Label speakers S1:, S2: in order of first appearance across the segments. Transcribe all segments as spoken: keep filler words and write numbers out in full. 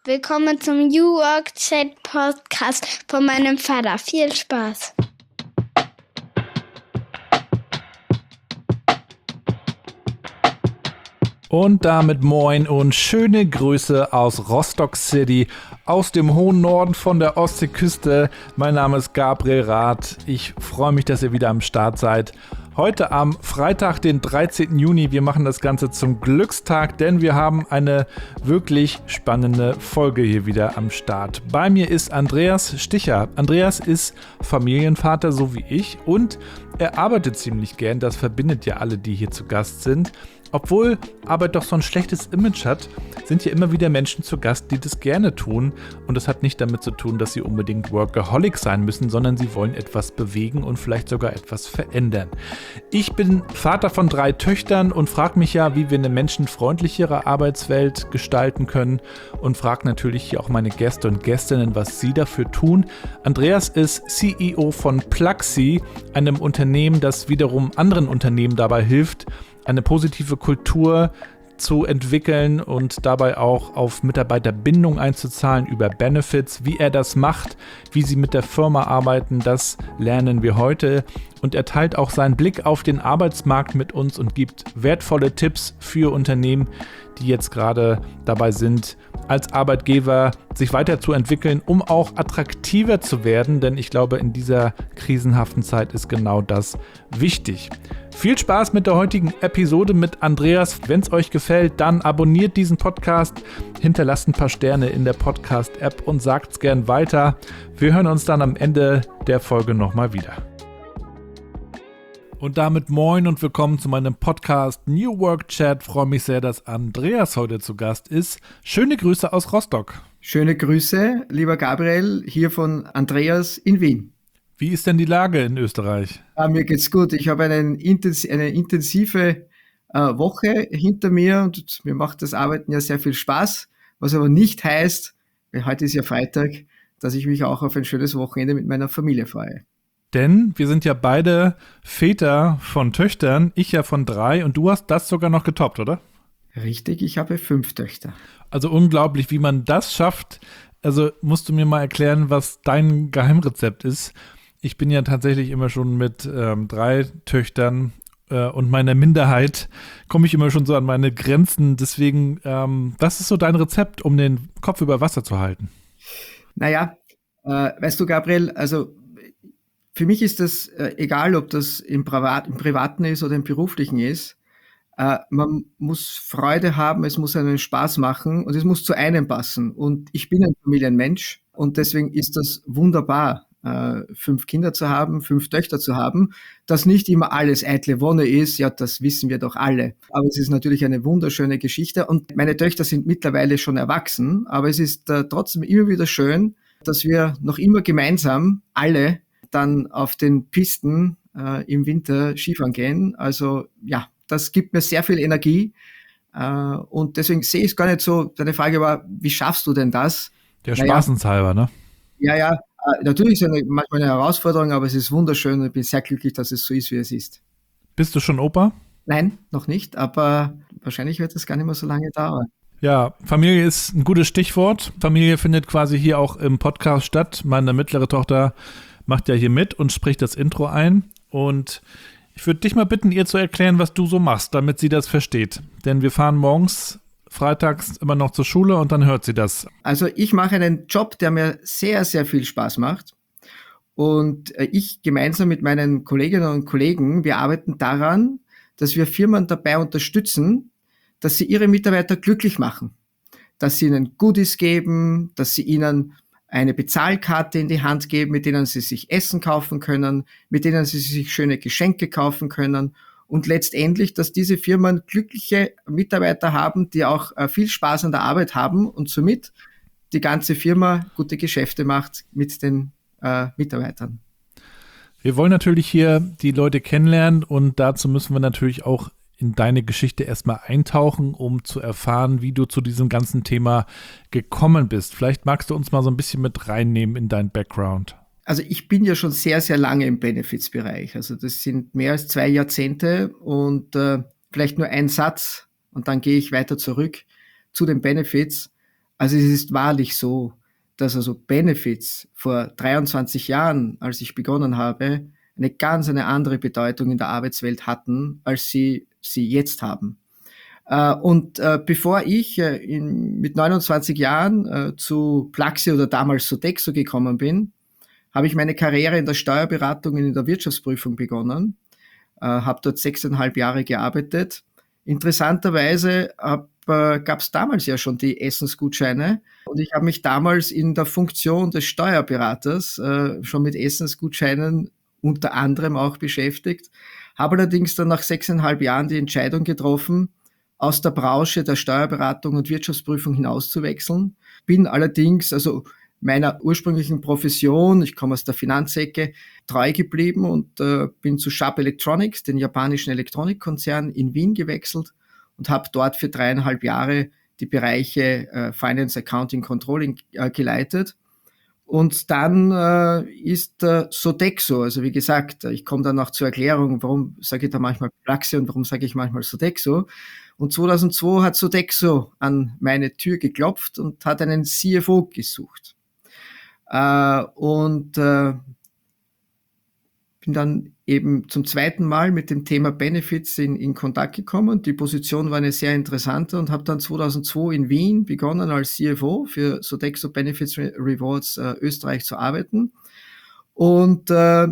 S1: Willkommen zum New Work Chat Podcast von meinem Vater. Viel Spaß!
S2: Und damit moin und schöne Grüße aus Rostock City, aus dem hohen Norden von der Ostseeküste. Mein Name ist Gabriel Rath. Ich freue mich, dass ihr wieder am Start seid. Heute am Freitag, den dreizehnten Juni. Wir machen das Ganze zum Glückstag, denn wir haben eine wirklich spannende Folge hier wieder am Start. Bei mir ist Andreas Sticher. Andreas ist Familienvater, so wie ich, und er arbeitet ziemlich gern. Das verbindet ja alle, die hier zu Gast sind. Obwohl Arbeit doch so ein schlechtes Image hat, sind hier immer wieder Menschen zu Gast, die das gerne tun. Und das hat nicht damit zu tun, dass sie unbedingt Workaholic sein müssen, sondern sie wollen etwas bewegen und vielleicht sogar etwas verändern. Ich bin Vater von drei Töchtern und frage mich ja, wie wir eine menschenfreundlichere Arbeitswelt gestalten können, und frage natürlich hier auch meine Gäste und Gästinnen, was sie dafür tun. Andreas ist C E O von Pluxee, einem Unternehmen, das wiederum anderen Unternehmen dabei hilft, eine positive Kultur zu entwickeln und dabei auch auf Mitarbeiterbindung einzuzahlen über Benefits. Wie er das macht, wie sie mit der Firma arbeiten, das lernen wir heute. Und er teilt auch seinen Blick auf den Arbeitsmarkt mit uns und gibt wertvolle Tipps für Unternehmen, die jetzt gerade dabei sind, als Arbeitgeber sich weiterzuentwickeln, um auch attraktiver zu werden. Denn ich glaube, in dieser krisenhaften Zeit ist genau das wichtig. Viel Spaß mit der heutigen Episode mit Andreas. Wenn es euch gefällt, dann abonniert diesen Podcast, hinterlasst ein paar Sterne in der Podcast-App und sagt es gern weiter. Wir hören uns dann am Ende der Folge nochmal wieder. Und damit moin und willkommen zu meinem Podcast New Work Chat. Ich freue mich sehr, dass Andreas heute zu Gast ist. Schöne Grüße aus Rostock.
S3: Schöne Grüße, lieber Gabriel, hier von Andreas in Wien.
S2: Wie ist denn die Lage in Österreich?
S3: Ja, mir geht's gut. Ich habe einen intens- eine intensive äh, Woche hinter mir und mir macht das Arbeiten ja sehr viel Spaß, was aber nicht heißt, weil heute ist ja Freitag, dass ich mich auch auf ein schönes Wochenende mit meiner Familie freue.
S2: Denn wir sind ja beide Väter von Töchtern, ich ja von drei, und du hast das sogar noch getoppt, oder?
S3: Richtig, ich habe fünf Töchter.
S2: Also unglaublich, wie man das schafft. Also musst du mir mal erklären, was dein Geheimrezept ist. Ich bin ja tatsächlich immer schon mit ähm, drei Töchtern äh, und meiner Minderheit komme ich immer schon so an meine Grenzen. Deswegen, ähm, was ist so dein Rezept, um den Kopf über Wasser zu halten?
S3: Naja, äh, weißt du, Gabriel, also für mich ist das äh, egal, ob das im, Privat, im Privaten ist oder im Beruflichen ist. Äh, man muss Freude haben, es muss einen Spaß machen und es muss zu einem passen. Und ich bin ein Familienmensch und deswegen ist das wunderbar, äh, fünf Kinder zu haben, fünf Töchter zu haben. Dass nicht immer alles eitle Wonne ist, ja, das wissen wir doch alle. Aber es ist natürlich eine wunderschöne Geschichte und meine Töchter sind mittlerweile schon erwachsen, aber es ist äh, trotzdem immer wieder schön, dass wir noch immer gemeinsam alle dann auf den Pisten äh, im Winter Skifahren gehen. Also ja, das gibt mir sehr viel Energie äh, und deswegen sehe ich es gar nicht so. Deine Frage war, wie schaffst du denn das?
S2: Der Spaßenshalber, ne?
S3: Ja, ja, äh, natürlich ist es eine, manchmal eine Herausforderung, aber es ist wunderschön und ich bin sehr glücklich, dass es so ist, wie es ist.
S2: Bist du schon Opa?
S3: Nein, noch nicht, aber wahrscheinlich wird es gar nicht mehr so lange dauern.
S2: Ja, Familie ist ein gutes Stichwort. Familie findet quasi hier auch im Podcast statt. Meine mittlere Tochter macht ja hier mit und spricht das Intro ein. Und ich würde dich mal bitten, ihr zu erklären, was du so machst, damit sie das versteht. Denn wir fahren morgens, freitags immer noch zur Schule und dann hört sie das.
S3: Also ich mache einen Job, der mir sehr, sehr viel Spaß macht. Und ich gemeinsam mit meinen Kolleginnen und Kollegen, wir arbeiten daran, dass wir Firmen dabei unterstützen, dass sie ihre Mitarbeiter glücklich machen. Dass sie ihnen Goodies geben, dass sie ihnen eine Bezahlkarte in die Hand geben, mit denen sie sich Essen kaufen können, mit denen sie sich schöne Geschenke kaufen können und letztendlich, dass diese Firmen glückliche Mitarbeiter haben, die auch viel Spaß an der Arbeit haben und somit die ganze Firma gute Geschäfte macht mit den äh, Mitarbeitern.
S2: Wir wollen natürlich hier die Leute kennenlernen und dazu müssen wir natürlich auch in deine Geschichte erstmal eintauchen, um zu erfahren, wie du zu diesem ganzen Thema gekommen bist. Vielleicht magst du uns mal so ein bisschen mit reinnehmen in deinen Background.
S3: Also ich bin ja schon sehr, sehr lange im Benefits-Bereich. Also das sind mehr als zwei Jahrzehnte und äh, vielleicht nur ein Satz und dann gehe ich weiter zurück zu den Benefits. Also es ist wahrlich so, dass also Benefits vor dreiundzwanzig Jahren, als ich begonnen habe, eine ganz eine andere Bedeutung in der Arbeitswelt hatten, als sie sie jetzt haben. Äh, und äh, bevor ich äh, in, mit neunundzwanzig Jahren äh, zu Plaxi oder damals Sodexo gekommen bin, habe ich meine Karriere in der Steuerberatung und in der Wirtschaftsprüfung begonnen, äh, habe dort sechseinhalb Jahre gearbeitet. Interessanterweise hab, äh, gab es damals ja schon die Essensgutscheine und ich habe mich damals in der Funktion des Steuerberaters äh, schon mit Essensgutscheinen unter anderem auch beschäftigt, habe allerdings dann nach sechseinhalb Jahren die Entscheidung getroffen, aus der Branche der Steuerberatung und Wirtschaftsprüfung hinauszuwechseln. Bin allerdings, also meiner ursprünglichen Profession, ich komme aus der Finanzecke, treu geblieben und äh, bin zu Sharp Electronics, den japanischen Elektronikkonzern in Wien gewechselt und habe dort für dreieinhalb Jahre die Bereiche äh, Finance, Accounting, Controlling äh, geleitet. Und dann äh, ist äh, Sodexo, also wie gesagt, ich komme dann noch zur Erklärung, warum sage ich da manchmal Plaxi und warum sage ich manchmal Sodexo. Und zweitausendzwei hat Sodexo an meine Tür geklopft und hat einen C F O gesucht. Äh, und äh, bin dann eben zum zweiten Mal mit dem Thema Benefits in, in Kontakt gekommen. Die Position war eine sehr interessante und habe dann zweitausendzwei in Wien begonnen als C F O für Sodexo Benefits Rewards äh, Österreich zu arbeiten. Und äh,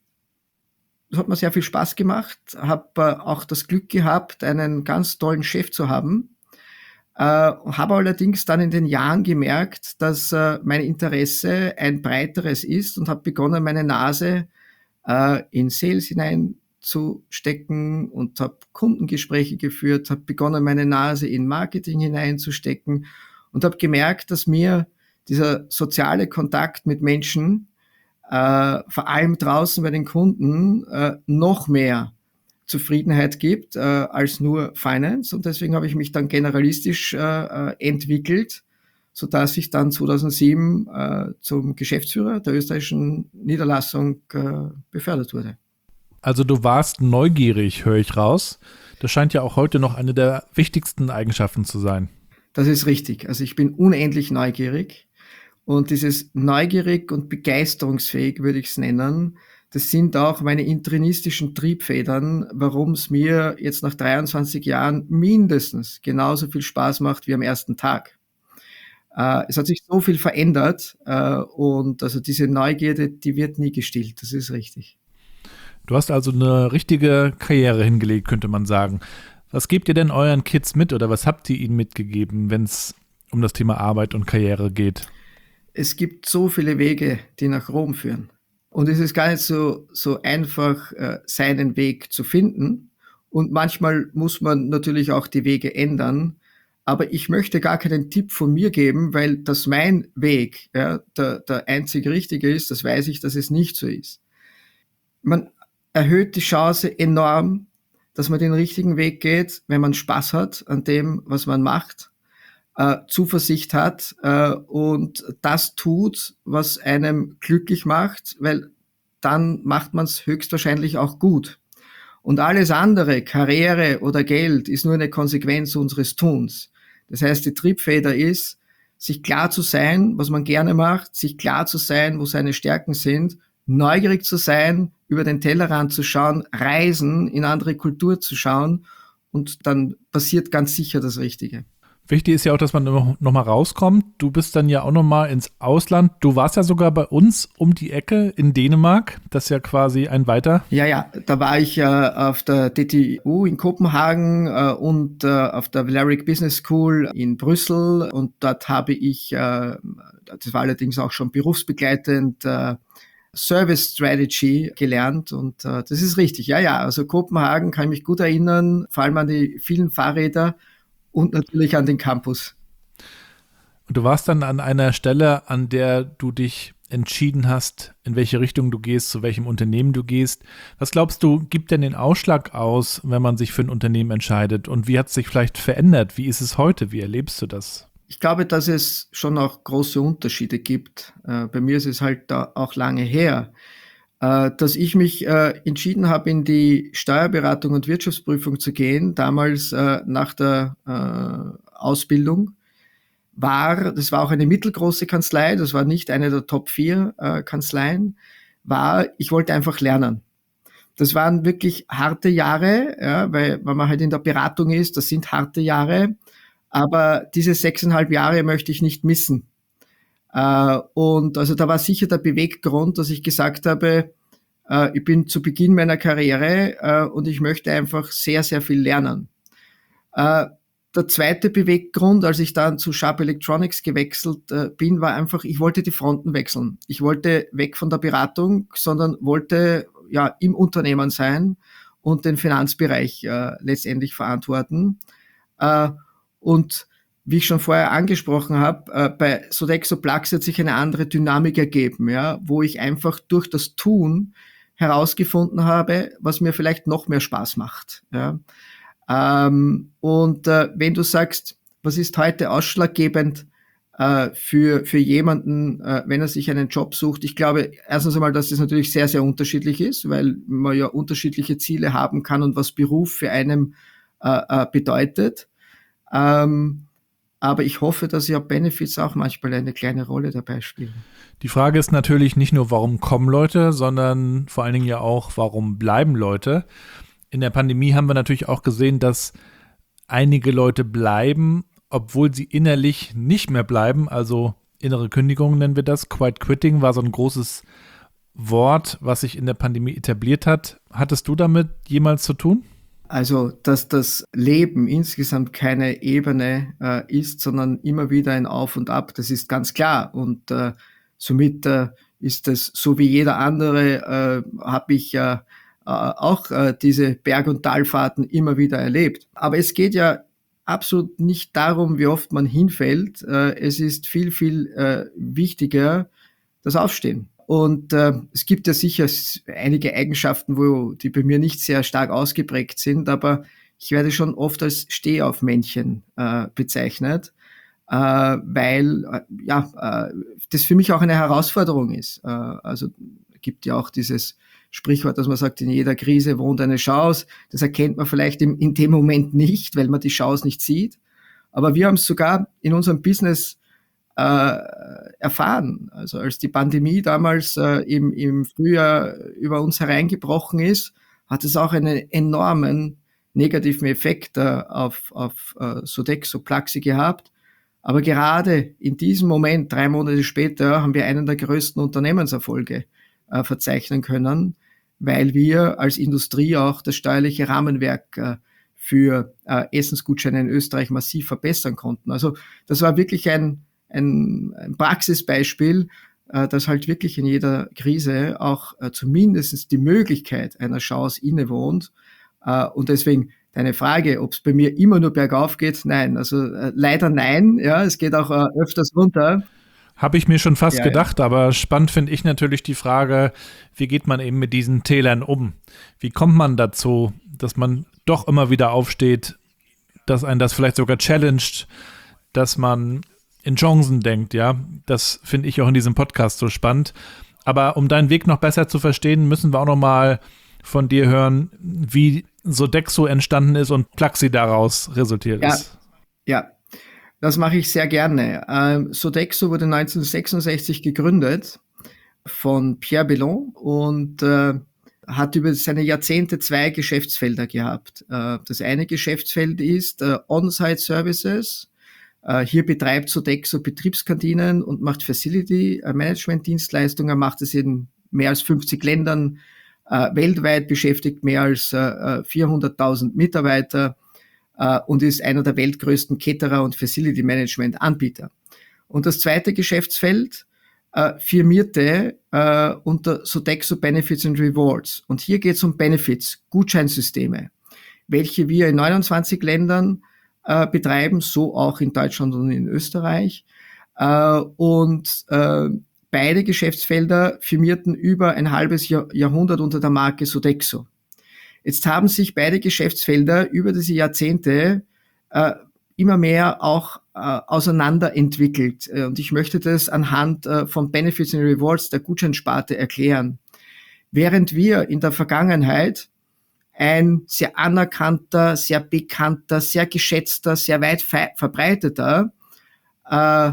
S3: das hat mir sehr viel Spaß gemacht. Habe äh, auch das Glück gehabt, einen ganz tollen Chef zu haben. Äh, habe allerdings dann in den Jahren gemerkt, dass äh, mein Interesse ein breiteres ist und habe begonnen, meine Nase äh, in Sales hineinzustecken und habe Kundengespräche geführt, habe begonnen, meine Nase in Marketing hineinzustecken und habe gemerkt, dass mir dieser soziale Kontakt mit Menschen, äh, vor allem draußen bei den Kunden, äh, noch mehr Zufriedenheit gibt äh, als nur Finance. Und deswegen habe ich mich dann generalistisch äh, entwickelt, sodass ich dann zweitausendsieben äh, zum Geschäftsführer der österreichischen Niederlassung äh, befördert wurde.
S2: Also du warst neugierig, höre ich raus. Das scheint ja auch heute noch eine der wichtigsten Eigenschaften zu sein.
S3: Das ist richtig. Also ich bin unendlich neugierig. Und dieses neugierig und begeisterungsfähig, würde ich es nennen, das sind auch meine intrinistischen Triebfedern, warum es mir jetzt nach dreiundzwanzig Jahren mindestens genauso viel Spaß macht wie am ersten Tag. Äh, es hat sich so viel verändert äh, und also diese Neugierde, die wird nie gestillt, das ist richtig.
S2: Du hast also eine richtige Karriere hingelegt, könnte man sagen. Was gebt ihr denn euren Kids mit oder was habt ihr ihnen mitgegeben, wenn es um das Thema Arbeit und Karriere geht?
S3: Es gibt so viele Wege, die nach Rom führen. Und es ist gar nicht so, so einfach, äh, seinen Weg zu finden. Und manchmal muss man natürlich auch die Wege ändern. Aber ich möchte gar keinen Tipp von mir geben, weil das mein Weg, ja, der, der einzig richtige ist. Das weiß ich, dass es nicht so ist. Man erhöht die Chance enorm, dass man den richtigen Weg geht, wenn man Spaß hat an dem, was man macht. Äh, Zuversicht hat äh, und das tut, was einem glücklich macht, weil dann macht man es höchstwahrscheinlich auch gut. Und alles andere, Karriere oder Geld, ist nur eine Konsequenz unseres Tuns. Das heißt, die Triebfeder ist, sich klar zu sein, was man gerne macht, sich klar zu sein, wo seine Stärken sind, neugierig zu sein, über den Tellerrand zu schauen, reisen, in andere Kultur zu schauen und dann passiert ganz sicher das Richtige.
S2: Wichtig ist ja auch, dass man nochmal rauskommt. Du bist dann ja auch nochmal ins Ausland. Du warst ja sogar bei uns um die Ecke in Dänemark. Das ist ja quasi ein weiter.
S3: Ja, ja, da war ich äh, auf der D T U in Kopenhagen äh, und äh, auf der Valeric Business School in Brüssel. Und dort habe ich, äh, das war allerdings auch schon berufsbegleitend, äh, Service Strategy gelernt. Und äh, das ist richtig. Ja, ja, also Kopenhagen kann ich mich gut erinnern, vor allem an die vielen Fahrräder. Und natürlich an den Campus.
S2: Und du warst dann an einer Stelle, an der du dich entschieden hast, in welche Richtung du gehst, zu welchem Unternehmen du gehst. Was glaubst du, gibt denn den Ausschlag aus, wenn man sich für ein Unternehmen entscheidet? Und wie hat es sich vielleicht verändert? Wie ist es heute? Wie erlebst du das?
S3: Ich glaube, dass es schon auch große Unterschiede gibt. Äh, bei mir ist es halt da auch lange her, äh, dass ich mich äh, entschieden habe, in die Steuerberatung und Wirtschaftsprüfung zu gehen, damals äh, nach der äh, Ausbildung, war, das war auch eine mittelgroße Kanzlei, das war nicht eine der Top vier äh, Kanzleien, war, ich wollte einfach lernen. Das waren wirklich harte Jahre, ja, weil, weil man halt in der Beratung ist, das sind harte Jahre, aber diese sechseinhalb Jahre möchte ich nicht missen. Äh, und also da war sicher der Beweggrund, dass ich gesagt habe, äh, ich bin zu Beginn meiner Karriere äh, und ich möchte einfach sehr, sehr viel lernen. Äh, Der zweite Beweggrund, als ich dann zu Sharp Electronics gewechselt äh, bin, war einfach, ich wollte die Fronten wechseln. Ich wollte weg von der Beratung, sondern wollte ja im Unternehmen sein und den Finanzbereich äh, letztendlich verantworten. Äh, und wie ich schon vorher angesprochen habe, äh, bei Sodexo Plux hat sich eine andere Dynamik ergeben, ja, wo ich einfach durch das Tun herausgefunden habe, was mir vielleicht noch mehr Spaß macht. Ja. Ähm, und äh, wenn du sagst, was ist heute ausschlaggebend äh, für, für jemanden, äh, wenn er sich einen Job sucht? Ich glaube erstens einmal, dass das natürlich sehr, sehr unterschiedlich ist, weil man ja unterschiedliche Ziele haben kann und was Beruf für einen äh, äh, bedeutet. Ähm, aber ich hoffe, dass ja Benefits auch manchmal eine kleine Rolle dabei spielen.
S2: Die Frage ist natürlich nicht nur, warum kommen Leute, sondern vor allen Dingen ja auch, warum bleiben Leute? In der Pandemie haben wir natürlich auch gesehen, dass einige Leute bleiben, obwohl sie innerlich nicht mehr bleiben. Also innere Kündigung nennen wir das. Quiet Quitting war so ein großes Wort, was sich in der Pandemie etabliert hat. Hattest du damit jemals zu tun?
S3: Also, dass das Leben insgesamt keine Ebene äh, ist, sondern immer wieder ein Auf und Ab, das ist ganz klar. Und äh, somit äh, ist es, so wie jeder andere, äh, habe ich äh, auch äh, diese Berg- und Talfahrten immer wieder erlebt. Aber es geht ja absolut nicht darum, wie oft man hinfällt. Äh, es ist viel, viel äh, wichtiger, das Aufstehen. Und äh, es gibt ja sicher einige Eigenschaften, wo die bei mir nicht sehr stark ausgeprägt sind, aber ich werde schon oft als Stehaufmännchen äh, bezeichnet, äh, weil äh, ja äh, das für mich auch eine Herausforderung ist. Äh, also gibt ja auch dieses Sprichwort, dass man sagt, in jeder Krise wohnt eine Chance. Das erkennt man vielleicht im, in dem Moment nicht, weil man die Chance nicht sieht. Aber wir haben es sogar in unserem Business äh, erfahren. Also als die Pandemie damals äh, im, im Frühjahr über uns hereingebrochen ist, hat es auch einen enormen negativen Effekt äh, auf, auf äh, Sodexo Pluxee gehabt. Aber gerade in diesem Moment, drei Monate später, haben wir einen der größten Unternehmenserfolge äh, verzeichnen können, weil wir als Industrie auch das steuerliche Rahmenwerk äh, für äh, Essensgutscheine in Österreich massiv verbessern konnten. Also das war wirklich ein, ein, ein Praxisbeispiel, äh, dass halt wirklich in jeder Krise auch äh, zumindest die Möglichkeit einer Chance innewohnt. Äh, und deswegen deine Frage, ob es bei mir immer nur bergauf geht, nein. Also äh, leider nein. Ja, es geht auch äh, öfters runter.
S2: Habe ich mir schon fast
S3: ja,
S2: gedacht,
S3: ja.
S2: aber spannend finde ich natürlich die Frage, wie geht man eben mit diesen Tälern um? Wie kommt man dazu, dass man doch immer wieder aufsteht, dass einen das vielleicht sogar challenged, dass man in Chancen denkt, ja? Das finde ich auch in diesem Podcast so spannend. Aber um deinen Weg noch besser zu verstehen, müssen wir auch noch mal von dir hören, wie Sodexo entstanden ist und Pluxee daraus resultiert
S3: ja,
S2: ist.
S3: Ja, das mache ich sehr gerne. Ähm, Sodexo wurde neunzehnhundertsechsundsechzig gegründet von Pierre Bellon und äh, hat über seine Jahrzehnte zwei Geschäftsfelder gehabt. Äh, das eine Geschäftsfeld ist äh, On-Site Services. Äh, hier betreibt Sodexo Betriebskantinen und macht Facility Management Dienstleistungen, macht es in mehr als fünfzig Ländern äh, weltweit, beschäftigt mehr als äh, vierhunderttausend Mitarbeiter Uh, und ist einer der weltgrößten Caterer und Facility Management Anbieter. Und das zweite Geschäftsfeld uh, firmierte uh, unter Sodexo Benefits and Rewards. Und hier geht es um Benefits, Gutscheinsysteme, welche wir in neunundzwanzig Ländern uh, betreiben, so auch in Deutschland und in Österreich. Uh, und uh, beide Geschäftsfelder firmierten über ein halbes Jahr, Jahrhundert unter der Marke Sodexo. Jetzt haben sich beide Geschäftsfelder über diese Jahrzehnte äh, immer mehr auch äh, auseinanderentwickelt. Und ich möchte das anhand äh, von Benefits and Rewards der Gutscheinsparte erklären. Während wir in der Vergangenheit ein sehr anerkannter, sehr bekannter, sehr geschätzter, sehr weit fe- verbreiteter äh,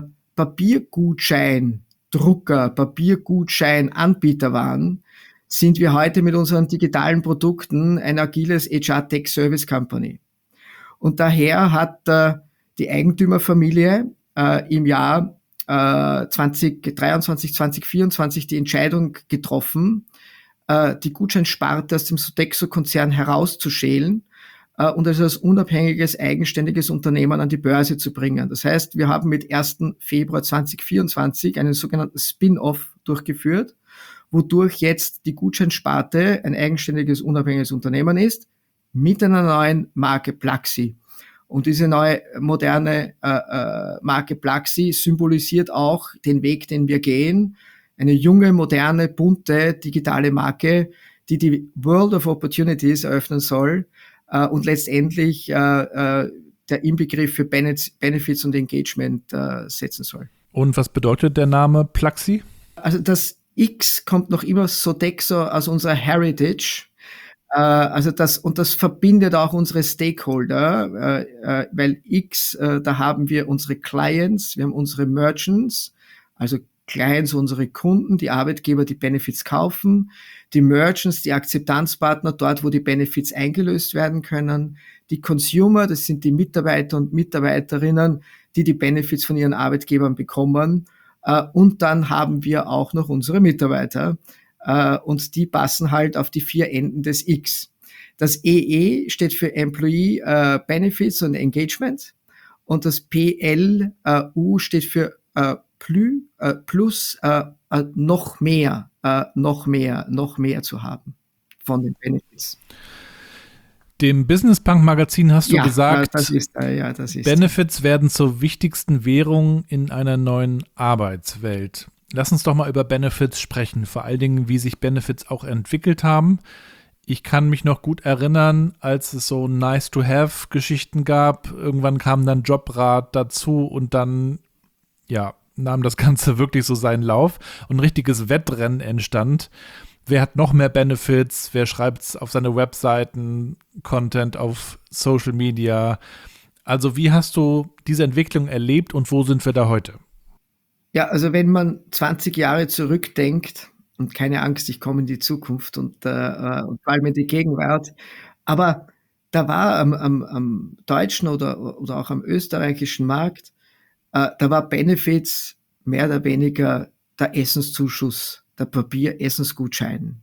S3: Papiergutscheindrucker, Papiergutscheinanbieter waren, sind wir heute mit unseren digitalen Produkten ein agiles H R Tech Service Company. Und daher hat äh, die Eigentümerfamilie äh, im Jahr äh, zwanzig dreiundzwanzig, zwanzig vierundzwanzig die Entscheidung getroffen, äh, die Gutscheinsparte aus dem Sodexo-Konzern herauszuschälen äh, und also als unabhängiges, eigenständiges Unternehmen an die Börse zu bringen. Das heißt, wir haben mit ersten Februar zwanzig vierundzwanzig einen sogenannten Spin-off durchgeführt, wodurch jetzt die Gutscheinsparte ein eigenständiges, unabhängiges Unternehmen ist, mit einer neuen Marke Pluxee. Und diese neue, moderne äh, äh, Marke Pluxee symbolisiert auch den Weg, den wir gehen. Eine junge, moderne, bunte, digitale Marke, die die World of Opportunities eröffnen soll äh, und letztendlich äh, äh, der Inbegriff für Benefits und Engagement äh, setzen soll.
S2: Und was bedeutet der Name Pluxee?
S3: Also das X kommt noch immer Sodexo aus unserer Heritage. Äh, also das, und das verbindet auch unsere Stakeholder, äh, äh, weil X, äh, da haben wir unsere Clients, wir haben unsere Merchants, also Clients, unsere Kunden, die Arbeitgeber, die Benefits kaufen, die Merchants, die Akzeptanzpartner, dort, wo die Benefits eingelöst werden können, die Consumer, das sind die Mitarbeiter und Mitarbeiterinnen, die die Benefits von ihren Arbeitgebern bekommen. Uh, und dann haben wir auch noch unsere Mitarbeiter uh, und die passen halt auf die vier Enden des X. Das E E steht für Employee uh, Benefits und Engagement und das P L U steht für uh, Plü, uh, plus uh, uh, noch mehr, uh, noch mehr, noch mehr zu haben von den Benefits.
S2: Dem Business Punk Magazin hast du
S3: ja,
S2: gesagt,
S3: das ist, äh, ja, das ist.
S2: Benefits werden zur wichtigsten Währung in einer neuen Arbeitswelt. Lass uns doch mal über Benefits sprechen, vor allen Dingen, wie sich Benefits auch entwickelt haben. Ich kann mich noch gut erinnern, als es so Nice-to-have-Geschichten gab. Irgendwann kam dann Jobrat dazu und dann, ja, nahm das Ganze wirklich so seinen Lauf und ein richtiges Wettrennen entstand. Wer hat noch mehr Benefits? Wer schreibt es auf seine Webseiten, Content auf Social Media? Also wie hast du diese Entwicklung erlebt und wo sind wir da heute?
S3: Ja, also wenn man zwanzig Jahre zurückdenkt, und keine Angst, ich komme in die Zukunft und, äh, und vor allem in die Gegenwart, aber da war am, am, am deutschen oder, oder auch am österreichischen Markt, äh, da war Benefits mehr oder weniger der Essenszuschuss, der Papier-Essensgutschein.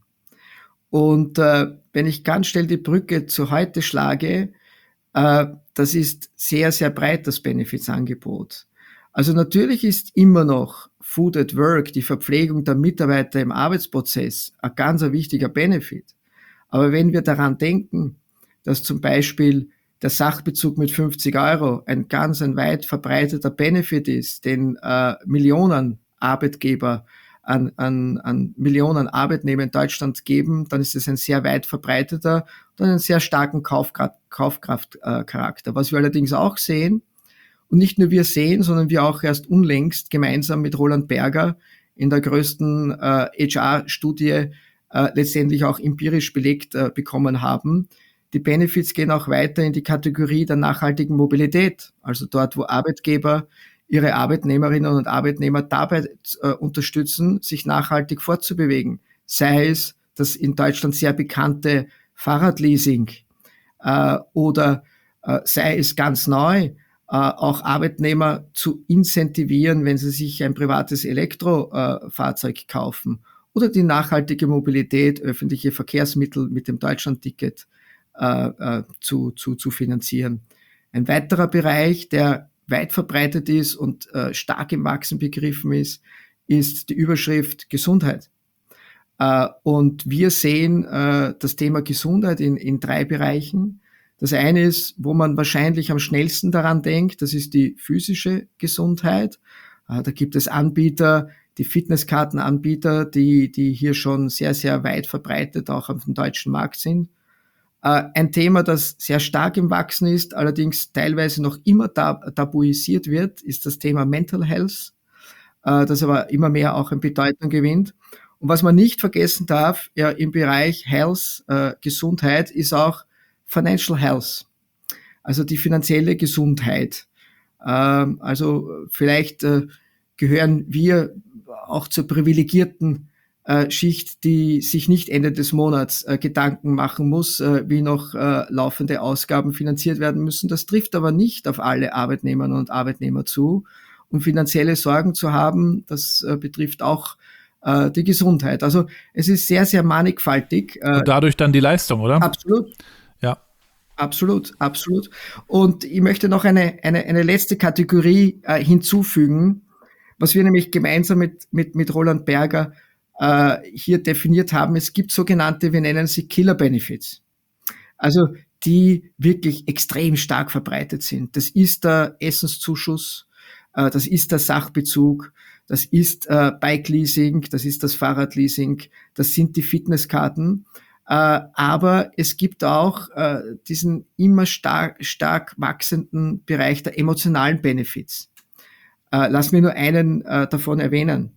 S3: Und äh, wenn ich ganz schnell die Brücke zu heute schlage, äh, das ist sehr, sehr breit, das Benefits-Angebot. Also natürlich ist immer noch Food at Work, die Verpflegung der Mitarbeiter im Arbeitsprozess, ein ganz ein wichtiger Benefit. Aber wenn wir daran denken, dass zum Beispiel der Sachbezug mit fünfzig Euro ein ganz ein weit verbreiteter Benefit ist, den äh, Millionen Arbeitgeber An, an, an Millionen Arbeitnehmer in Deutschland geben, dann ist es ein sehr weit verbreiteter und einen sehr starken Kaufkraft, Kaufkraftcharakter. Äh, Was wir allerdings auch sehen, und nicht nur wir sehen, sondern wir auch erst unlängst gemeinsam mit Roland Berger in der größten äh, H R-Studie äh, letztendlich auch empirisch belegt äh, bekommen haben. Die Benefits gehen auch weiter in die Kategorie der nachhaltigen Mobilität, also dort, wo Arbeitgeber ihre Arbeitnehmerinnen und Arbeitnehmer dabei äh, unterstützen, sich nachhaltig fortzubewegen. Sei es das in Deutschland sehr bekannte Fahrradleasing äh, oder äh, sei es ganz neu, äh, auch Arbeitnehmer zu incentivieren, wenn sie sich ein privates Elektrofahrzeug äh, kaufen oder die nachhaltige Mobilität, öffentliche Verkehrsmittel mit dem Deutschlandticket äh, äh, zu, zu, zu finanzieren. Ein weiterer Bereich, der weit verbreitet ist und äh, stark im Wachsen begriffen ist, ist die Überschrift Gesundheit. Äh, und wir sehen äh, das Thema Gesundheit in, in drei Bereichen. Das eine ist, wo man wahrscheinlich am schnellsten daran denkt, das ist die physische Gesundheit. Äh, da gibt es Anbieter, die Fitnesskartenanbieter, die, die hier schon sehr, sehr weit verbreitet auch auf dem deutschen Markt sind. Ein Thema, das sehr stark im Wachsen ist, allerdings teilweise noch immer tab- tabuisiert wird, ist das Thema Mental Health, das aber immer mehr auch an Bedeutung gewinnt. Und was man nicht vergessen darf, ja, im Bereich Health, äh, Gesundheit, ist auch Financial Health, also die finanzielle Gesundheit. Ähm, also vielleicht äh, gehören wir auch zur privilegierten äh, Schicht, die sich nicht Ende des Monats äh, Gedanken machen muss, äh, wie noch äh, laufende Ausgaben finanziert werden müssen. Das trifft aber nicht auf alle Arbeitnehmerinnen und Arbeitnehmer zu. Und finanzielle Sorgen zu haben, das äh, betrifft auch äh, die Gesundheit. Also es ist sehr, sehr mannigfaltig. Äh,
S2: Und dadurch dann die Leistung, oder?
S3: Absolut.
S2: Ja.
S3: Absolut, absolut. Und ich möchte noch eine, eine, eine letzte Kategorie äh, hinzufügen, was wir nämlich gemeinsam mit, mit, mit Roland Berger äh, hier definiert haben. Es gibt sogenannte, wir nennen sie Killer Benefits. Also die wirklich extrem stark verbreitet sind. Das ist der Essenszuschuss, äh, das ist der Sachbezug, das ist äh, Bike-Leasing, das ist das Fahrradleasing, das sind die Fitnesskarten. Uh, aber es gibt auch uh, diesen immer stark, stark wachsenden Bereich der emotionalen Benefits. Uh, lass mir nur einen uh, davon erwähnen.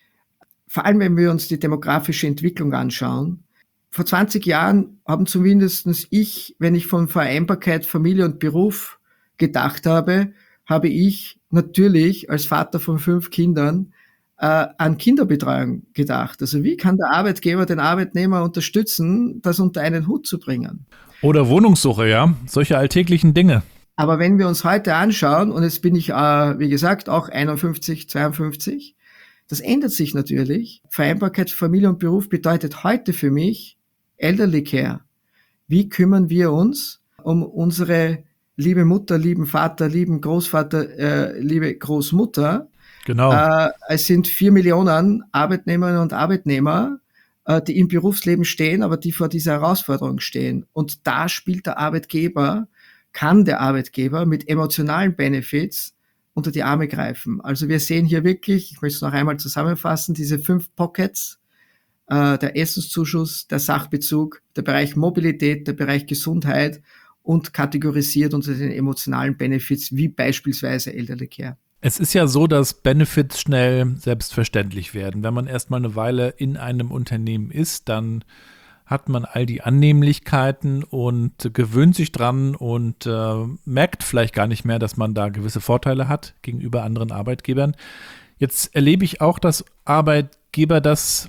S3: Vor allem, wenn wir uns die demografische Entwicklung anschauen. Vor zwanzig Jahren haben zumindest ich, wenn ich von Vereinbarkeit Familie und Beruf gedacht habe, habe ich natürlich als Vater von fünf Kindern äh, an Kinderbetreuung gedacht. Also wie kann der Arbeitgeber den Arbeitnehmer unterstützen, das unter einen Hut zu bringen?
S2: Oder Wohnungssuche, ja, solche alltäglichen Dinge.
S3: Aber wenn wir uns heute anschauen, und jetzt bin ich, äh, wie gesagt, auch einundfünfzig, zweiundfünfzig, das ändert sich natürlich. Vereinbarkeit Familie und Beruf bedeutet heute für mich Elderly Care. Wie kümmern wir uns um unsere liebe Mutter, lieben Vater, lieben Großvater, äh, liebe Großmutter?
S2: Genau.
S3: Äh, es sind vier Millionen Arbeitnehmerinnen und Arbeitnehmer, äh, die im Berufsleben stehen, aber die vor dieser Herausforderung stehen. Und da spielt der Arbeitgeber, kann der Arbeitgeber mit emotionalen Benefits unter die Arme greifen. Also wir sehen hier wirklich, ich möchte es noch einmal zusammenfassen, diese fünf Pockets, äh, der Essenszuschuss, der Sachbezug, der Bereich Mobilität, der Bereich Gesundheit und kategorisiert unter den emotionalen Benefits, wie beispielsweise Elderly Care.
S2: Es ist ja so, dass Benefits schnell selbstverständlich werden. Wenn man erstmal eine Weile in einem Unternehmen ist, dann hat man all die Annehmlichkeiten und gewöhnt sich dran und äh, merkt vielleicht gar nicht mehr, dass man da gewisse Vorteile hat gegenüber anderen Arbeitgebern. Jetzt erlebe ich auch, dass Arbeitgeber das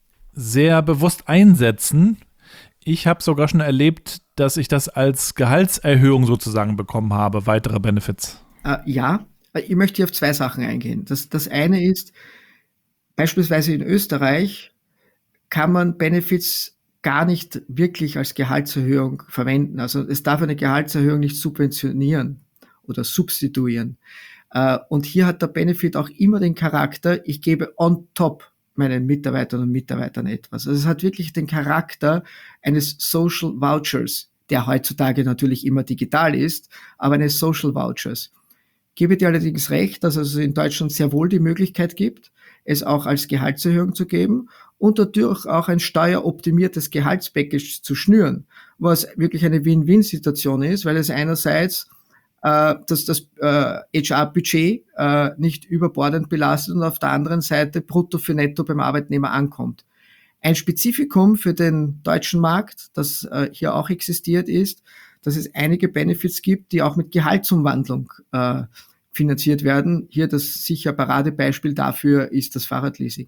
S2: sehr bewusst einsetzen. Ich habe sogar schon erlebt, dass ich das als Gehaltserhöhung sozusagen bekommen habe, weitere Benefits.
S3: Äh, ja, ich möchte hier auf zwei Sachen eingehen. Das, das eine ist, beispielsweise in Österreich kann man Benefits gar nicht wirklich als Gehaltserhöhung verwenden. Also es darf eine Gehaltserhöhung nicht subventionieren oder substituieren. Äh, und hier hat der Benefit auch immer den Charakter, ich gebe on top meinen Mitarbeitern und Mitarbeitern etwas. Also es hat wirklich den Charakter eines Social Vouchers, der heutzutage natürlich immer digital ist, aber eines Social Vouchers. Gebe dir allerdings recht, dass es in Deutschland sehr wohl die Möglichkeit gibt, es auch als Gehaltserhöhung zu geben und dadurch auch ein steueroptimiertes Gehaltspackage zu schnüren, was wirklich eine Win-Win-Situation ist, weil es einerseits äh, dass das äh, H R-Budget äh, nicht überbordend belastet und auf der anderen Seite brutto für netto beim Arbeitnehmer ankommt. Ein Spezifikum für den deutschen Markt, das äh, hier auch existiert, ist, dass es einige Benefits gibt, die auch mit Gehaltsumwandlung äh, finanziert werden. Hier das sicher Paradebeispiel dafür ist das Fahrradleasing.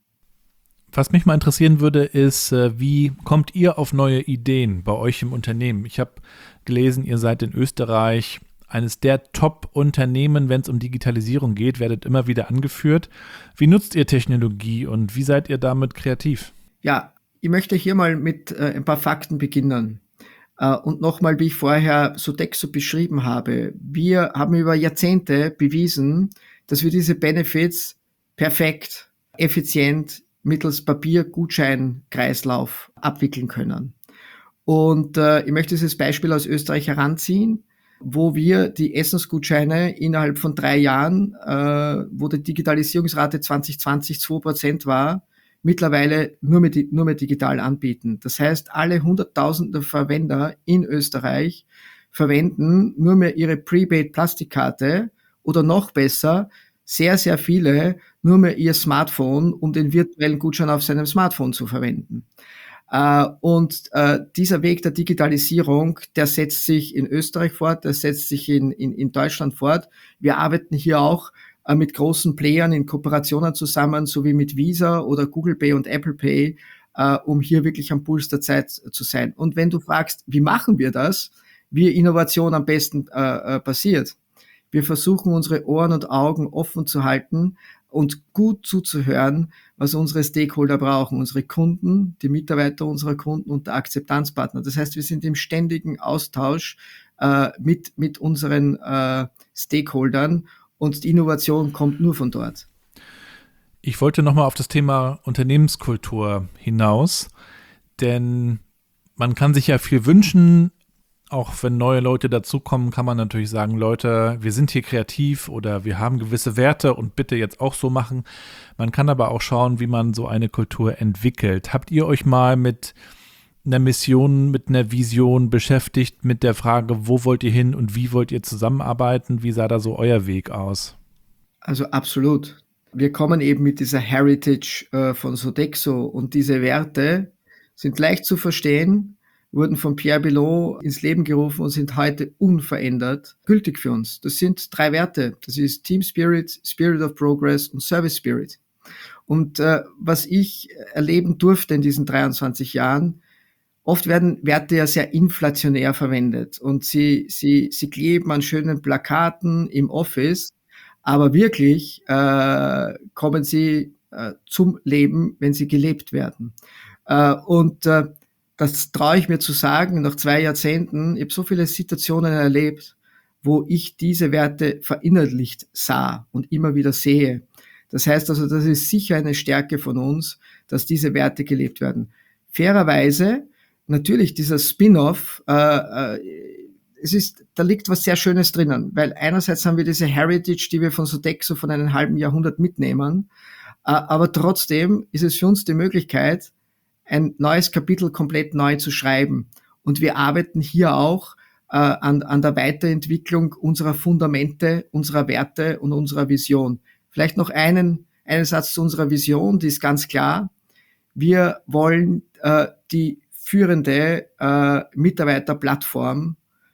S2: Was mich mal interessieren würde, ist, wie kommt ihr auf neue Ideen bei euch im Unternehmen? Ich habe gelesen, ihr seid in Österreich eines der Top-Unternehmen, wenn es um Digitalisierung geht, werdet immer wieder angeführt. Wie nutzt ihr Technologie und wie seid ihr damit kreativ?
S3: Ja, ich möchte hier mal mit äh, ein paar Fakten beginnen. Uh, und nochmal, wie ich vorher Sodexo beschrieben habe, wir haben über Jahrzehnte bewiesen, dass wir diese Benefits perfekt, effizient mittels Papiergutscheinkreislauf abwickeln können. Und uh, ich möchte dieses Beispiel aus Österreich heranziehen, wo wir die Essensgutscheine innerhalb von drei Jahren, uh, wo die Digitalisierungsrate zwanzig zwanzig zwei Prozent war, mittlerweile nur mehr, nur mehr digital anbieten. Das heißt, alle hunderttausende Verwender in Österreich verwenden nur mehr ihre Prepaid-Plastikkarte oder noch besser, sehr, sehr viele nur mehr ihr Smartphone, um den virtuellen Gutschein auf seinem Smartphone zu verwenden. Äh, und äh, dieser Weg der Digitalisierung, der setzt sich in Österreich fort, der setzt sich in, in, in Deutschland fort. Wir arbeiten hier auch äh, mit großen Playern in Kooperationen zusammen, sowie mit Visa oder Google Pay und Apple Pay, äh, um hier wirklich am Puls der Zeit zu sein. Und wenn du fragst, wie machen wir das, wie Innovation am besten äh, äh, passiert, wir versuchen unsere Ohren und Augen offen zu halten und gut zuzuhören, was unsere Stakeholder brauchen, unsere Kunden, die Mitarbeiter unserer Kunden und der Akzeptanzpartner. Das heißt, wir sind im ständigen Austausch äh, mit, mit unseren äh, Stakeholdern und die Innovation kommt nur von dort.
S2: Ich wollte nochmal auf das Thema Unternehmenskultur hinaus, denn man kann sich ja viel wünschen. Auch wenn neue Leute dazukommen, kann man natürlich sagen, Leute, wir sind hier kreativ oder wir haben gewisse Werte und bitte jetzt auch so machen. Man kann aber auch schauen, wie man so eine Kultur entwickelt. Habt ihr euch mal mit einer Mission, mit einer Vision beschäftigt, mit der Frage, wo wollt ihr hin und wie wollt ihr zusammenarbeiten? Wie sah da so euer Weg aus?
S3: Also absolut. Wir kommen eben mit dieser Heritage äh, von Sodexo und diese Werte sind leicht zu verstehen, wurden von Pierre Belon ins Leben gerufen und sind heute unverändert gültig für uns. Das sind drei Werte. Das ist Team Spirit, Spirit of Progress und Service Spirit. Und äh, was ich erleben durfte in diesen dreiundzwanzig Jahren, oft werden Werte ja sehr inflationär verwendet und sie, sie, sie kleben an schönen Plakaten im Office, aber wirklich äh, kommen sie äh, zum Leben, wenn sie gelebt werden. Äh, und äh, Das traue ich mir zu sagen, nach zwei Jahrzehnten, ich habe so viele Situationen erlebt, wo ich diese Werte verinnerlicht sah und immer wieder sehe. Das heißt also, das ist sicher eine Stärke von uns, dass diese Werte gelebt werden. Fairerweise, natürlich dieser Spin-off, äh, äh, es ist, da liegt was sehr Schönes drinnen, weil einerseits haben wir diese Heritage, die wir von Sodexo von einem halben Jahrhundert mitnehmen, äh, aber trotzdem ist es für uns die Möglichkeit, ein neues Kapitel komplett neu zu schreiben. Und wir arbeiten hier auch äh, an, an der Weiterentwicklung unserer Fundamente, unserer Werte und unserer Vision. Vielleicht noch einen, einen Satz zu unserer Vision, die ist ganz klar. Wir wollen äh, die führende äh, Mitarbeiterplattform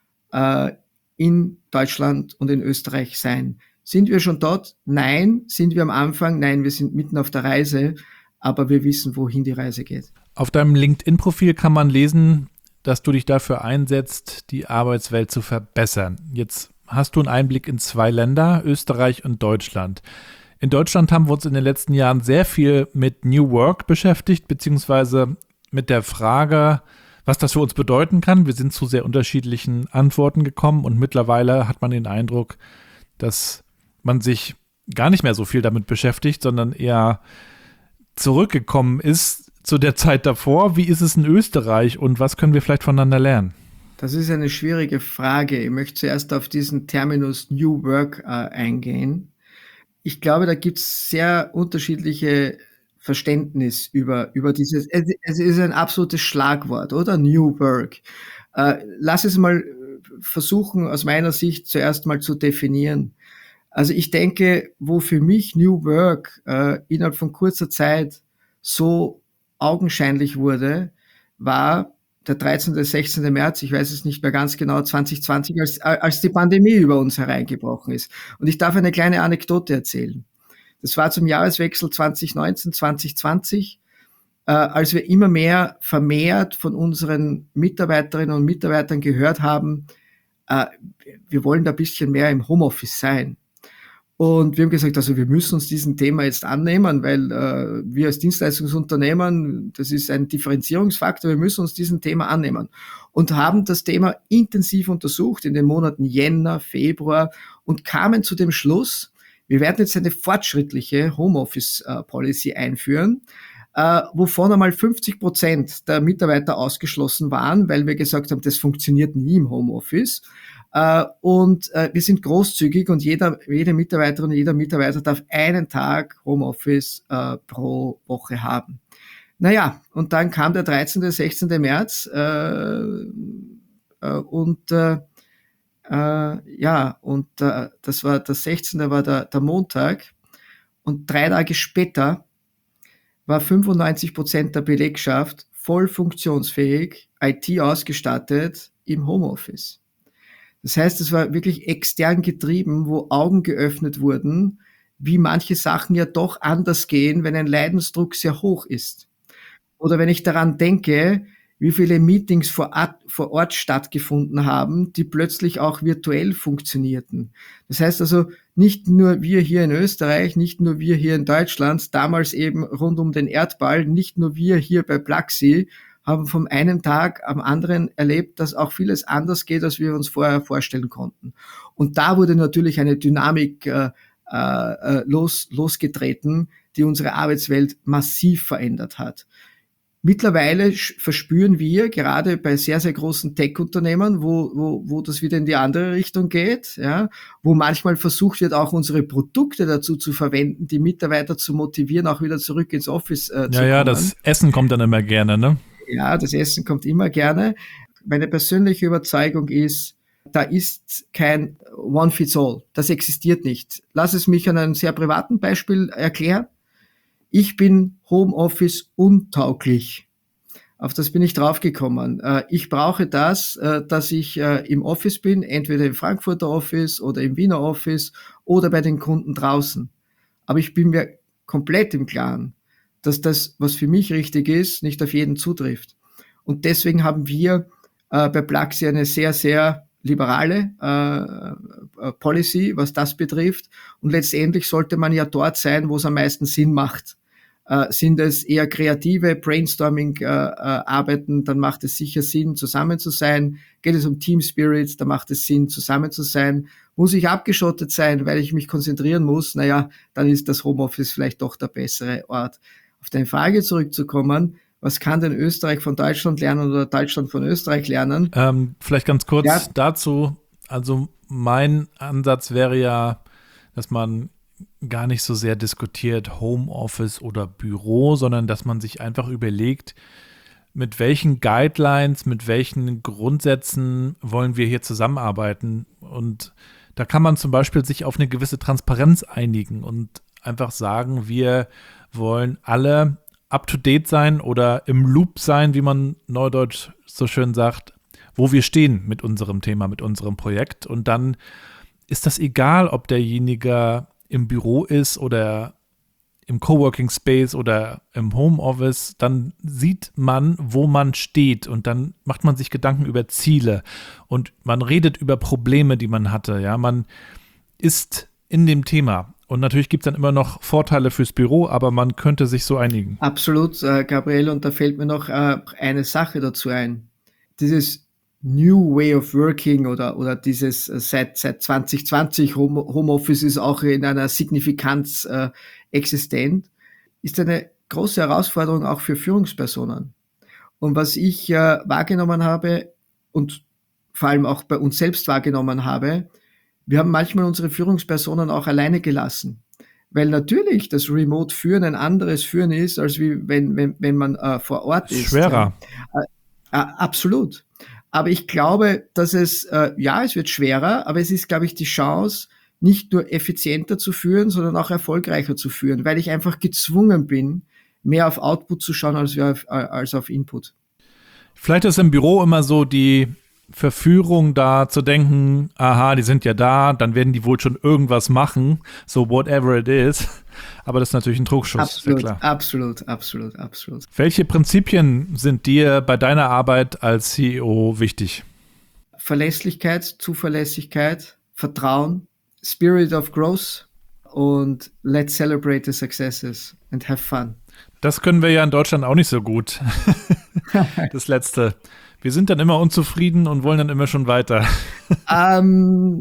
S3: äh, in Deutschland und in Österreich sein. Sind wir schon dort? Nein. Sind wir am Anfang? Nein, wir sind mitten auf der Reise, aber wir wissen, wohin die Reise geht.
S2: Auf deinem LinkedIn-Profil kann man lesen, dass du dich dafür einsetzt, die Arbeitswelt zu verbessern. Jetzt hast du einen Einblick in zwei Länder, Österreich und Deutschland. In Deutschland haben wir uns in den letzten Jahren sehr viel mit New Work beschäftigt, beziehungsweise mit der Frage, was das für uns bedeuten kann. Wir sind zu sehr unterschiedlichen Antworten gekommen und mittlerweile hat man den Eindruck, dass man sich gar nicht mehr so viel damit beschäftigt, sondern eher zurückgekommen ist zu der Zeit davor. Wie ist es in Österreich und was können wir vielleicht voneinander lernen?
S3: Das ist eine schwierige Frage. Ich möchte zuerst auf diesen Terminus New Work äh, eingehen. Ich glaube, da gibt es sehr unterschiedliche Verständnis über, über dieses, es, es ist ein absolutes Schlagwort, oder? New Work. Äh, lass es mal versuchen, aus meiner Sicht zuerst mal zu definieren. Also ich denke, wo für mich New Work äh, innerhalb von kurzer Zeit so augenscheinlich wurde, war der dreizehnten, sechzehnten März, ich weiß es nicht mehr ganz genau, zwanzig zwanzig, als, als die Pandemie über uns hereingebrochen ist. Und ich darf eine kleine Anekdote erzählen. Das war zum Jahreswechsel zwanzig neunzehn, zwanzig zwanzig, äh, als wir immer mehr vermehrt von unseren Mitarbeiterinnen und Mitarbeitern gehört haben, äh, wir wollen da ein bisschen mehr im Homeoffice sein. Und wir haben gesagt, also wir müssen uns diesem Thema jetzt annehmen, weil äh, wir als Dienstleistungsunternehmen, das ist ein Differenzierungsfaktor, wir müssen uns diesem Thema annehmen. Und haben das Thema intensiv untersucht in den Monaten Jänner, Februar und kamen zu dem Schluss, wir werden jetzt eine fortschrittliche Homeoffice-Policy einführen, äh, wovon einmal fünfzig Prozent der Mitarbeiter ausgeschlossen waren, weil wir gesagt haben, das funktioniert nie im Homeoffice. Uh, und uh, wir sind großzügig und jeder, jede Mitarbeiterin und jeder Mitarbeiter darf einen Tag Homeoffice uh, pro Woche haben. Naja, und dann kam der dreizehnten, sechzehnten März uh, uh, und uh, uh, ja, und uh, das war der sechzehnte war der, der Montag und drei Tage später war fünfundneunzig Prozent der Belegschaft voll funktionsfähig, I T ausgestattet im Homeoffice. Das heißt, es war wirklich extern getrieben, wo Augen geöffnet wurden, wie manche Sachen ja doch anders gehen, wenn ein Leidensdruck sehr hoch ist. Oder wenn ich daran denke, wie viele Meetings vor Ort, vor Ort stattgefunden haben, die plötzlich auch virtuell funktionierten. Das heißt also, nicht nur wir hier in Österreich, nicht nur wir hier in Deutschland, damals eben rund um den Erdball, nicht nur wir hier bei Plaxi, haben vom einen Tag am anderen erlebt, dass auch vieles anders geht, als wir uns vorher vorstellen konnten. Und da wurde natürlich eine Dynamik äh, äh, los, losgetreten, die unsere Arbeitswelt massiv verändert hat. Mittlerweile verspüren wir, gerade bei sehr, sehr großen Tech-Unternehmen, wo, wo, wo das wieder in die andere Richtung geht, ja, wo manchmal versucht wird, auch unsere Produkte dazu zu verwenden, die Mitarbeiter zu motivieren, auch wieder zurück ins Office äh, zu
S2: Ja, ja,
S3: kommen.
S2: das Essen kommt dann immer gerne, ne?
S3: Ja, das Essen kommt immer gerne. Meine persönliche Überzeugung ist, da ist kein One-Fits-All. Das existiert nicht. Lass es mich an einem sehr privaten Beispiel erklären. Ich bin Homeoffice untauglich. Auf das bin ich draufgekommen. Ich brauche das, dass ich im Office bin, entweder im Frankfurter Office oder im Wiener Office oder bei den Kunden draußen. Aber ich bin mir komplett im Klaren, dass das, was für mich richtig ist, nicht auf jeden zutrifft. Und deswegen haben wir bei Plaxi eine sehr, sehr liberale äh, Policy, was das betrifft. Und letztendlich sollte man ja dort sein, wo es am meisten Sinn macht. Äh, sind es eher kreative Brainstorming-Arbeiten, äh, dann macht es sicher Sinn, zusammen zu sein. Geht es um Team Spirit, dann macht es Sinn, zusammen zu sein. Muss ich abgeschottet sein, weil ich mich konzentrieren muss? Naja, dann ist das Homeoffice vielleicht doch der bessere Ort. Auf deine Frage zurückzukommen, was kann denn Österreich von Deutschland lernen oder Deutschland von Österreich lernen?
S2: Ähm, vielleicht ganz kurz
S3: Ja.
S2: dazu. Also mein Ansatz wäre ja, dass man gar nicht so sehr diskutiert Homeoffice oder Büro, sondern dass man sich einfach überlegt, mit welchen Guidelines, mit welchen Grundsätzen wollen wir hier zusammenarbeiten. Und da kann man zum Beispiel sich auf eine gewisse Transparenz einigen und einfach sagen, wir wollen alle up-to-date sein oder im Loop sein, wie man neudeutsch so schön sagt, wo wir stehen mit unserem Thema, mit unserem Projekt. Und dann ist das egal, ob derjenige im Büro ist oder im Coworking Space oder im Homeoffice, dann sieht man, wo man steht und dann macht man sich Gedanken über Ziele und man redet über Probleme, die man hatte. Ja, man ist in dem Thema. Und natürlich gibt es dann immer noch Vorteile fürs Büro, aber man könnte sich so einigen.
S3: Absolut, äh, Gabriel, und da fällt mir noch äh, eine Sache dazu ein. Dieses New Way of Working oder, oder dieses äh, seit, seit zwanzig zwanzig Home, Homeoffice ist auch in einer Signifikanz äh, existent, ist eine große Herausforderung auch für Führungspersonen. Und was ich äh, wahrgenommen habe und vor allem auch bei uns selbst wahrgenommen habe, wir haben manchmal unsere Führungspersonen auch alleine gelassen. Weil natürlich das Remote-Führen ein anderes Führen ist, als wie wenn, wenn, wenn man äh, vor Ort ist.
S2: Schwerer.
S3: Äh, äh, absolut. Aber ich glaube, dass es, äh, ja, es wird schwerer, aber es ist, glaube ich, die Chance, nicht nur effizienter zu führen, sondern auch erfolgreicher zu führen, weil ich einfach gezwungen bin, mehr auf Output zu schauen als auf, als auf Input.
S2: Vielleicht ist im Büro immer so die Verführung da zu denken, aha, die sind ja da, dann werden die wohl schon irgendwas machen, so whatever it is. Aber das ist natürlich ein Trugschluss.
S3: Absolut,
S2: klar.
S3: absolut, absolut, absolut.
S2: Welche Prinzipien sind dir bei deiner Arbeit als C E O wichtig?
S3: Verlässlichkeit, Zuverlässigkeit, Vertrauen, Spirit of Growth und let's celebrate the successes and have fun.
S2: Das können wir ja in Deutschland auch nicht so gut. Das Letzte. Wir sind dann immer unzufrieden und wollen dann immer schon weiter.
S3: ähm,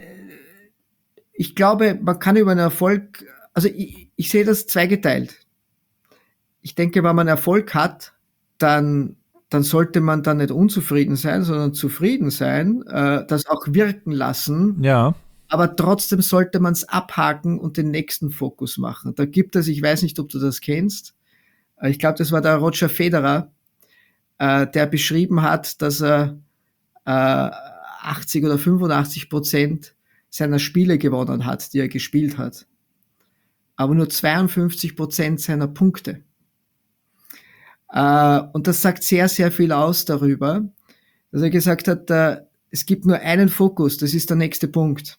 S3: ich glaube, man kann über einen Erfolg, also ich, ich sehe das zweigeteilt. Ich denke, wenn man Erfolg hat, dann, dann sollte man dann nicht unzufrieden sein, sondern zufrieden sein, äh, das auch wirken lassen.
S2: Ja.
S3: Aber trotzdem sollte man es abhaken und den nächsten Fokus machen. Da gibt es, ich weiß nicht, ob du das kennst, ich glaube, das war der Roger Federer, äh, der beschrieben hat, dass er äh, achtzig oder fünfundachtzig Prozent seiner Spiele gewonnen hat, die er gespielt hat. Aber nur zweiundfünfzig Prozent seiner Punkte. Äh, und das sagt sehr, sehr viel aus darüber, dass er gesagt hat, äh, es gibt nur einen Fokus, das ist der nächste Punkt.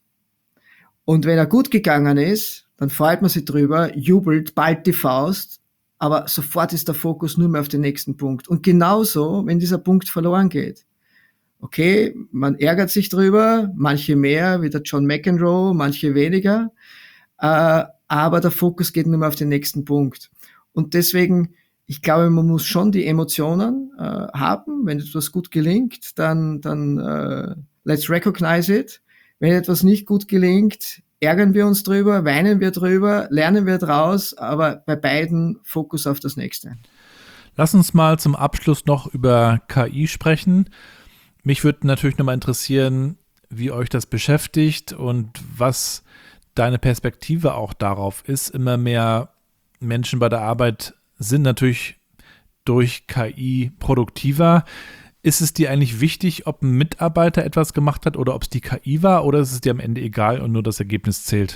S3: Und wenn er gut gegangen ist, dann freut man sich drüber, jubelt, ballt die Faust, aber sofort ist der Fokus nur mehr auf den nächsten Punkt. Und genauso, wenn dieser Punkt verloren geht. Okay, man ärgert sich drüber, manche mehr, wie der John McEnroe, manche weniger, äh, aber der Fokus geht nur mehr auf den nächsten Punkt. Und deswegen, ich glaube, man muss schon die Emotionen äh, haben. Wenn etwas gut gelingt, dann, dann äh, let's recognize it. Wenn etwas nicht gut gelingt, ärgern wir uns drüber, weinen wir drüber, lernen wir draus, aber bei beiden Fokus auf das Nächste.
S2: Lass uns mal zum Abschluss noch über K I sprechen. Mich würde natürlich nochmal interessieren, wie euch das beschäftigt und was deine Perspektive auch darauf ist. Immer mehr Menschen bei der Arbeit sind natürlich durch K I produktiver. Ist es dir eigentlich wichtig, ob ein Mitarbeiter etwas gemacht hat oder ob es die K I war, oder ist es dir am Ende egal und nur das Ergebnis zählt?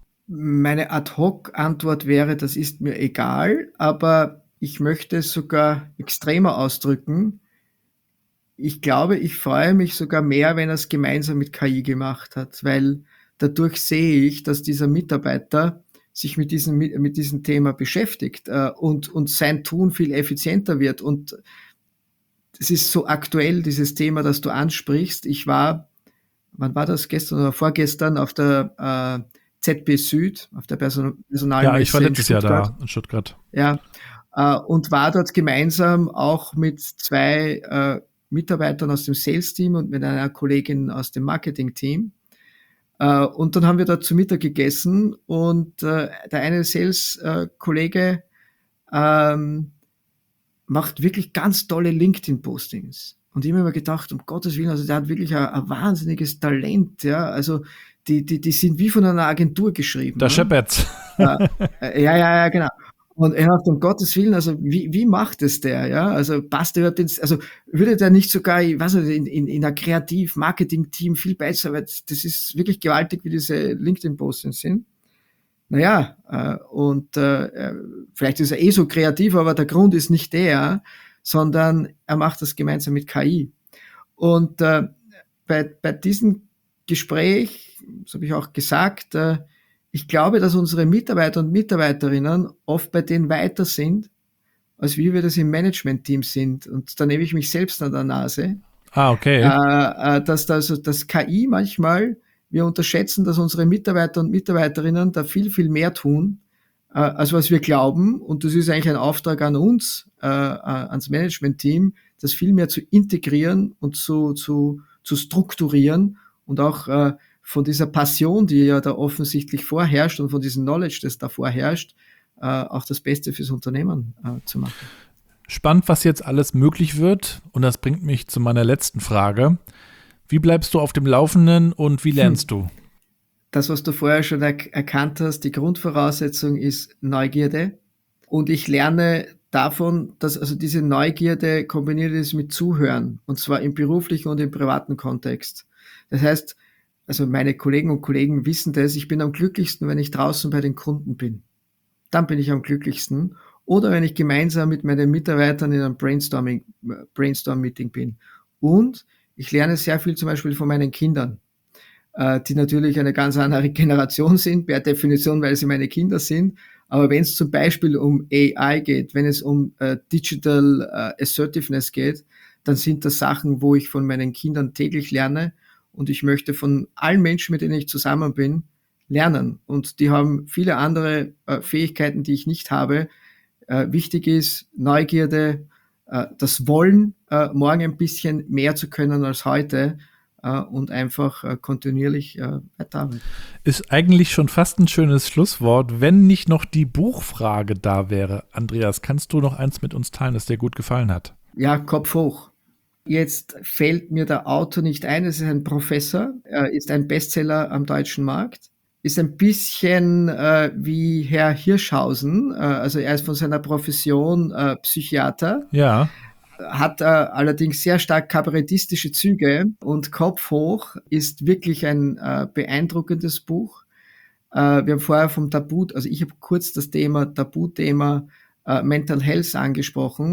S3: Meine Ad-Hoc-Antwort wäre, das ist mir egal, aber ich möchte es sogar extremer ausdrücken. Ich glaube, ich freue mich sogar mehr, wenn er es gemeinsam mit K I gemacht hat, weil dadurch sehe ich, dass dieser Mitarbeiter sich mit diesem, mit diesem Thema beschäftigt äh, und, und sein Tun viel effizienter wird. Und es ist so aktuell, dieses Thema, das du ansprichst. Ich war, wann war das, gestern oder vorgestern, auf der äh, Z B Süd, auf der Person- Personalmesse.
S2: Ja, ich war letztes Jahr da
S3: in
S2: in Stuttgart.
S3: Ja, äh, und war dort gemeinsam auch mit zwei äh, Mitarbeitern aus dem Sales-Team und mit einer Kollegin aus dem Marketing-Team. Äh, und dann haben wir dort zu Mittag gegessen und äh, der eine Sales-Kollege ähm, macht wirklich ganz tolle LinkedIn-Postings. Und ich habe mir gedacht, um Gottes Willen, also der hat wirklich ein, ein wahnsinniges Talent, ja, also die, die, die sind wie von einer Agentur geschrieben.
S2: Da
S3: ne?
S2: scheppert's.
S3: Äh, äh, ja, ja, ja, genau. Und er hat, um Gottes Willen, also wie, wie macht es der, ja? Also passt der überhaupt ins, also würde der nicht sogar, ich weiß nicht, in, in, in einer Kreativ-Marketing-Team viel besser, weil das ist wirklich gewaltig, wie diese LinkedIn-Postings sind. Naja, äh, und äh, vielleicht ist er eh so kreativ, aber der Grund ist nicht der, sondern er macht das gemeinsam mit K I. Und äh, bei, bei diesem Gespräch, das habe ich auch gesagt, äh, ich glaube, dass unsere Mitarbeiter und Mitarbeiterinnen oft bei denen weiter sind, als wie wir das im Management-Team sind. Und da nehme ich mich selbst an der Nase.
S2: Ah, okay.
S3: Äh, äh, dass das, das K I manchmal, wir unterschätzen, dass unsere Mitarbeiter und Mitarbeiterinnen da viel, viel mehr tun, äh, als was wir glauben. Und das ist eigentlich ein Auftrag an uns, äh, ans Management-Team, das viel mehr zu integrieren und zu, zu, zu strukturieren und auch äh, von dieser Passion, die ja da offensichtlich vorherrscht und von diesem Knowledge, das da vorherrscht, äh, auch das Beste fürs Unternehmen äh, zu machen.
S2: Spannend, was jetzt alles möglich wird. Und das bringt mich zu meiner letzten Frage. Wie bleibst du auf dem Laufenden und wie lernst hm. du?
S3: Das, was du vorher schon er- erkannt hast, die Grundvoraussetzung ist Neugierde. Und ich lerne davon, dass also diese Neugierde kombiniert ist mit Zuhören. Und zwar im beruflichen und im privaten Kontext. Das heißt, also meine Kollegen und Kollegen wissen das, ich bin am glücklichsten, wenn ich draußen bei den Kunden bin. Dann bin ich am glücklichsten. Oder wenn ich gemeinsam mit meinen Mitarbeitern in einem Brainstorming, Brainstorm-Meeting bin. Und ich lerne sehr viel zum Beispiel von meinen Kindern, äh, die natürlich eine ganz andere Generation sind, per Definition, weil sie meine Kinder sind. Aber wenn es zum Beispiel um A I geht, wenn es um äh, Digital äh, Assertiveness geht, dann sind das Sachen, wo ich von meinen Kindern täglich lerne. Und ich möchte von allen Menschen, mit denen ich zusammen bin, lernen. Und die haben viele andere äh, Fähigkeiten, die ich nicht habe. Äh, wichtig ist Neugierde, äh, das Wollen, äh, morgen ein bisschen mehr zu können als heute äh, und einfach äh, kontinuierlich äh, weiterarbeiten.
S2: Ist eigentlich schon fast ein schönes Schlusswort, wenn nicht noch die Buchfrage da wäre. Andreas, kannst du noch eins mit uns teilen, das dir gut gefallen hat?
S3: Ja, Kopf hoch. Jetzt fällt mir der Autor nicht ein, es ist ein Professor, er ist ein Bestseller am deutschen Markt, ist ein bisschen äh, wie Herr Hirschhausen, äh, also er ist von seiner Profession äh, Psychiater,
S2: Ja.
S3: hat äh, allerdings sehr stark kabarettistische Züge und Kopf hoch ist wirklich ein äh, beeindruckendes Buch. Äh, wir haben vorher vom Tabu, also ich habe kurz das Thema Tabuthema äh, Mental Health angesprochen.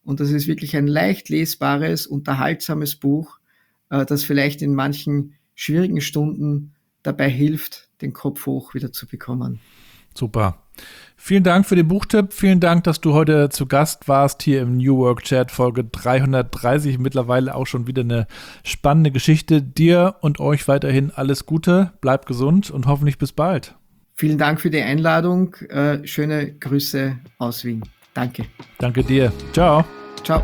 S3: Und das ist wirklich ein leicht lesbares, unterhaltsames Buch, äh, das vielleicht in manchen schwierigen Stunden dabei hilft, den Kopf hoch wieder zu bekommen.
S2: Super. Vielen Dank für den Buchtipp. Vielen Dank, dass du heute zu Gast warst hier im New Work Chat Folge dreihundertdreißig. Mittlerweile auch schon wieder eine spannende Geschichte. Dir und euch weiterhin alles Gute. Bleibt gesund und hoffentlich bis bald.
S3: Vielen Dank für die Einladung. Äh, schöne Grüße aus Wien. Danke.
S2: Danke dir. Ciao.
S3: Ciao.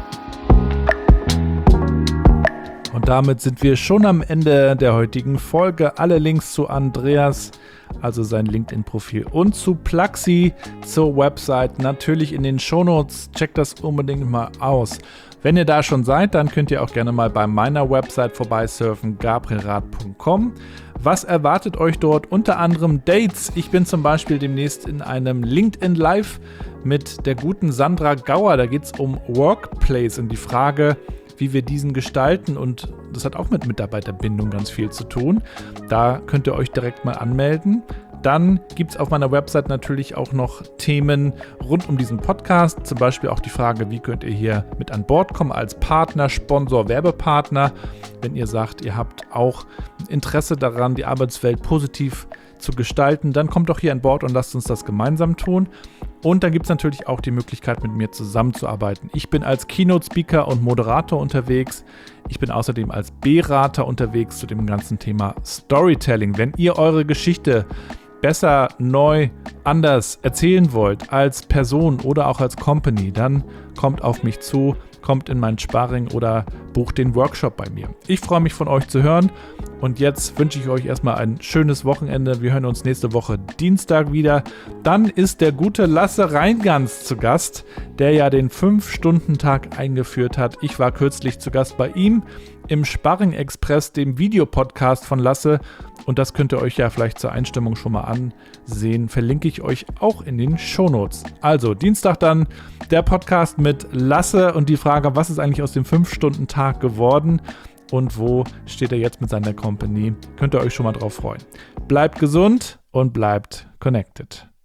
S2: Und damit sind wir schon am Ende der heutigen Folge. Alle Links zu Andreas, also sein LinkedIn-Profil, und zu Plaxi, zur Website, natürlich in den Shownotes. Checkt das unbedingt mal aus. Wenn ihr da schon seid, dann könnt ihr auch gerne mal bei meiner Website vorbeisurfen, gabrielrath punkt com. Was erwartet euch dort? Unter anderem Dates. Ich bin zum Beispiel demnächst in einem LinkedIn Live mit der guten Sandra Gauer. Da geht es um Workplace und die Frage, wie wir diesen gestalten, und das hat auch mit Mitarbeiterbindung ganz viel zu tun. Da könnt ihr euch direkt mal anmelden. Dann gibt es auf meiner Website natürlich auch noch Themen rund um diesen Podcast, zum Beispiel auch die Frage, wie könnt ihr hier mit an Bord kommen als Partner, Sponsor, Werbepartner, wenn ihr sagt, ihr habt auch Interesse daran, die Arbeitswelt positiv zu gestalten, dann kommt doch hier an Bord und lasst uns das gemeinsam tun. Und dann gibt es natürlich auch die Möglichkeit, mit mir zusammenzuarbeiten. Ich bin als Keynote-Speaker und Moderator unterwegs. Ich bin außerdem als Berater unterwegs zu dem ganzen Thema Storytelling. Wenn ihr eure Geschichte besser, neu, anders erzählen wollt, als Person oder auch als Company, dann kommt auf mich zu, kommt in mein Sparring oder bucht den Workshop bei mir. Ich freue mich, von euch zu hören, und jetzt wünsche ich euch erstmal ein schönes Wochenende. Wir hören uns nächste Woche Dienstag wieder. Dann ist der gute Lasse Reingans zu Gast, der ja den fünf Stunden Tag eingeführt hat. Ich war kürzlich zu Gast bei ihm im Sparring Express, dem Videopodcast von Lasse. Und das könnt ihr euch ja vielleicht zur Einstimmung schon mal ansehen. Verlinke ich euch auch in den Shownotes. Also Dienstag dann der Podcast mit Lasse und die Frage, was ist eigentlich aus dem fünf Stunden Tag geworden und wo steht er jetzt mit seiner Company? Könnt ihr euch schon mal drauf freuen. Bleibt gesund und bleibt connected.